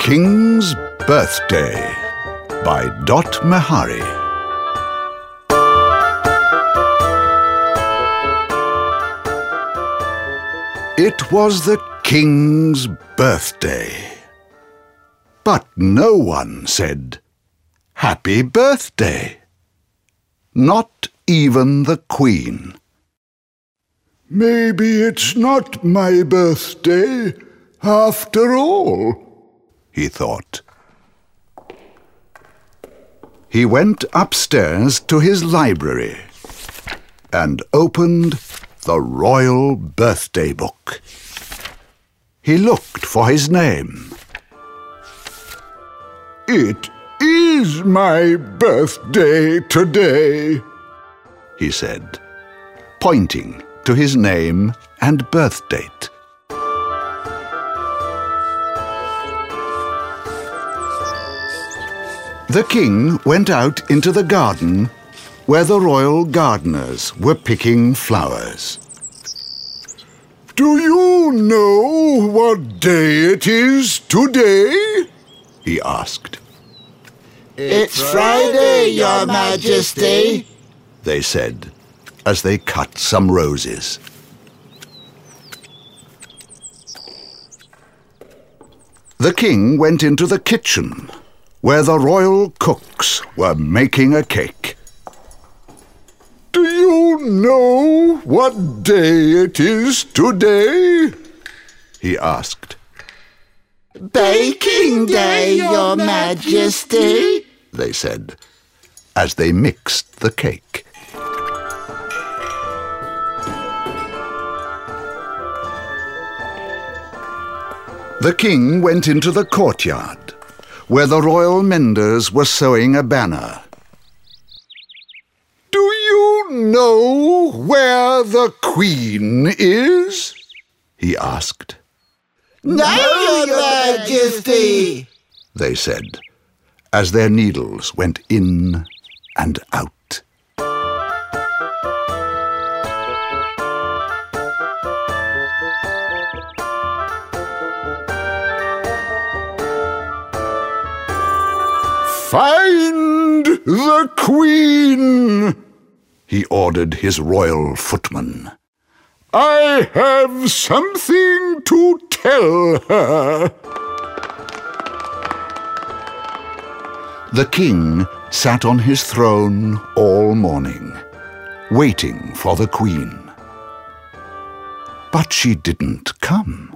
King's Birthday by Dot Mehari. It was the King's birthday. But no one said, "Happy birthday." Not even the Queen. "Maybe it's not my birthday after all," he thought. He went upstairs to his library and opened the Royal Birthday Book. He looked for his name. "It is my birthday today," he said, pointing to his name and birth date. The king went out into the garden where the royal gardeners were picking flowers. "Do you know what day it is today?" he asked. "It's Friday, Your Majesty," they said as they cut some roses. The king went into the kitchen where the royal cooks were making a cake. "Do you know what day it is today?" he asked. "Baking Day, Your Majesty," they said as they mixed the cake. The king went into the courtyard where the royal menders were sewing a banner. "Do you know where the Queen is?" he asked. "No, Your Majesty," they said as their needles went in and out. "Find the Queen," he ordered his royal footman. "I have something to tell her." The king sat on his throne all morning, waiting for the Queen. But she didn't come.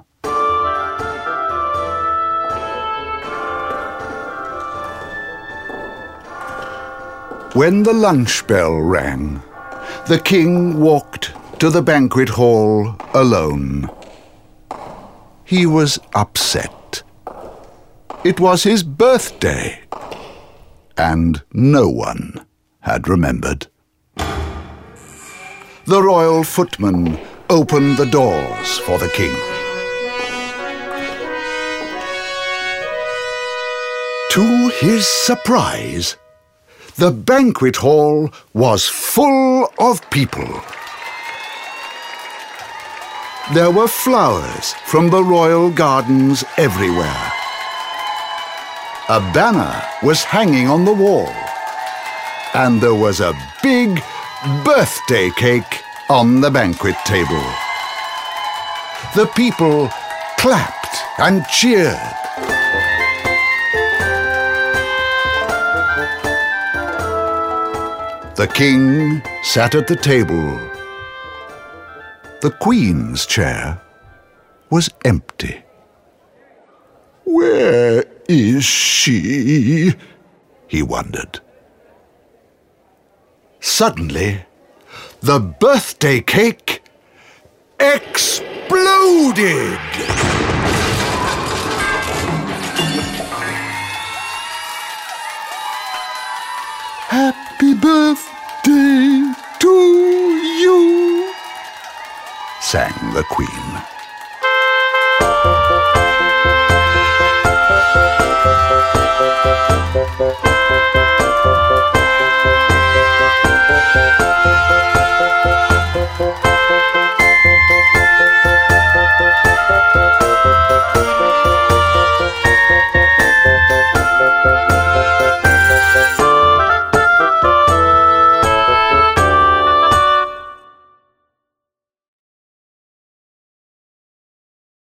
When the lunch bell rang, the king walked to the banquet hall alone. He was upset. It was his birthday, and no one had remembered. The royal footman opened the doors for the king. To his surprise, the banquet hall was full of people. There were flowers from the royal gardens everywhere. A banner was hanging on the wall, and there was a big birthday cake on the banquet table. The people clapped and cheered. The king sat at the table. The Queen's chair was empty. "Where is she?" he wondered. Suddenly, the birthday cake exploded! "Happy birthday to you," sang the Queen.